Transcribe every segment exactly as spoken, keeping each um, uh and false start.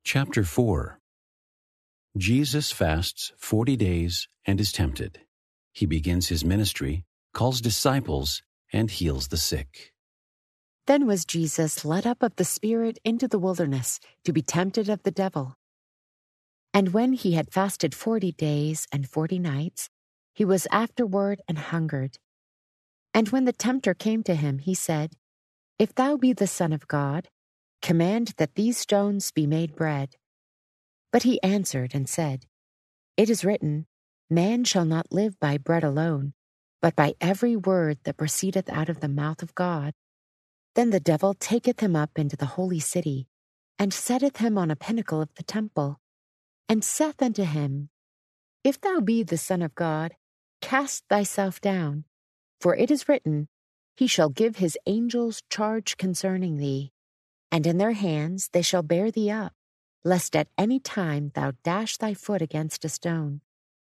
Chapter four. Jesus fasts forty days and is tempted. He begins his ministry, calls disciples, and heals the sick. Then was Jesus led up of the Spirit into the wilderness to be tempted of the devil. And when he had fasted forty days and forty nights, he was afterward and hungered. And when the tempter came to him, he said, If thou be the Son of God, command that these stones be made bread. But he answered and said, It is written, Man shall not live by bread alone, but by every word that proceedeth out of the mouth of God. Then the devil taketh him up into the holy city, and setteth him on a pinnacle of the temple, and saith unto him, If thou be the Son of God, cast thyself down, for it is written, He shall give his angels charge concerning thee, and in their hands they shall bear thee up, lest at any time thou dash thy foot against a stone.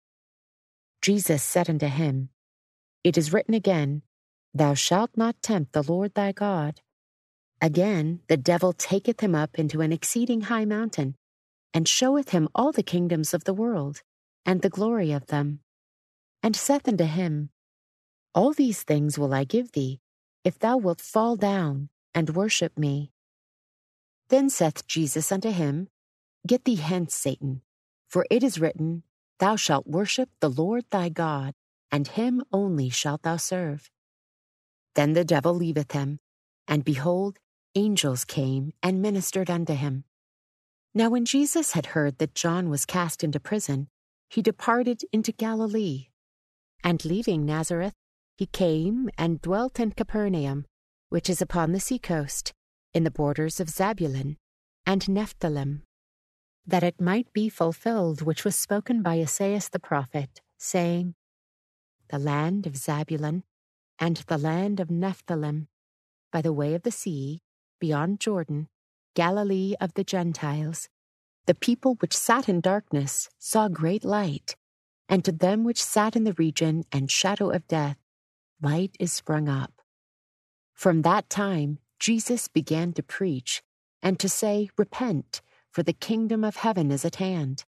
Jesus said unto him, It is written again, Thou shalt not tempt the Lord thy God. Again the devil taketh him up into an exceeding high mountain, and showeth him all the kingdoms of the world, and the glory of them, and saith unto him, All these things will I give thee, if thou wilt fall down and worship me. Then saith Jesus unto him, Get thee hence, Satan, for it is written, Thou shalt worship the Lord thy God, and him only shalt thou serve. Then the devil leaveth him, and behold, angels came and ministered unto him. Now when Jesus had heard that John was cast into prison, he departed into Galilee. And leaving Nazareth, he came and dwelt in Capernaum, which is upon the sea coast, in the borders of Zabulon and Nephthalim, that it might be fulfilled which was spoken by Esaias the prophet, saying, The land of Zabulon and the land of Nephthalim, by the way of the sea, beyond Jordan, Galilee of the Gentiles, the people which sat in darkness saw great light, and to them which sat in the region and shadow of death, light is sprung up. From that time Jesus began to preach, and to say, Repent, for the kingdom of heaven is at hand.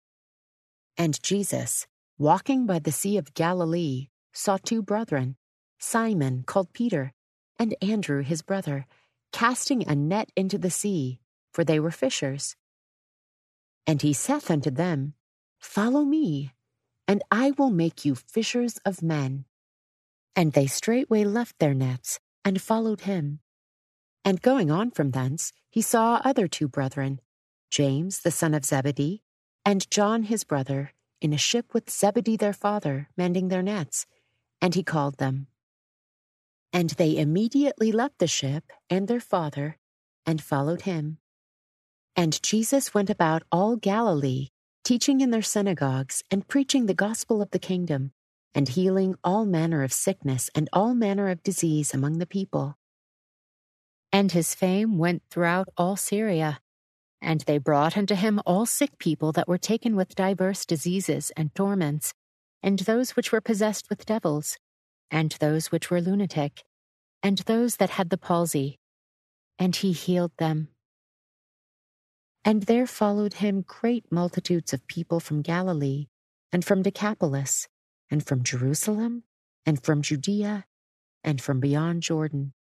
And Jesus, walking by the sea of Galilee, saw two brethren, Simon called Peter, and Andrew his brother, casting a net into the sea, for they were fishers. And he saith unto them, Follow me, and I will make you fishers of men. And they straightway left their nets, and followed him. And going on from thence, he saw other two brethren, James the son of Zebedee, and John his brother, in a ship with Zebedee their father, mending their nets, and he called them. And they immediately left the ship and their father, and followed him. And Jesus went about all Galilee, teaching in their synagogues, and preaching the gospel of the kingdom, and healing all manner of sickness and all manner of disease among the people. And his fame went throughout all Syria, and they brought unto him all sick people that were taken with divers diseases and torments, and those which were possessed with devils, and those which were lunatic, and those that had the palsy, and he healed them. And there followed him great multitudes of people from Galilee, and from Decapolis, and from Jerusalem, and from Judea, and from beyond Jordan.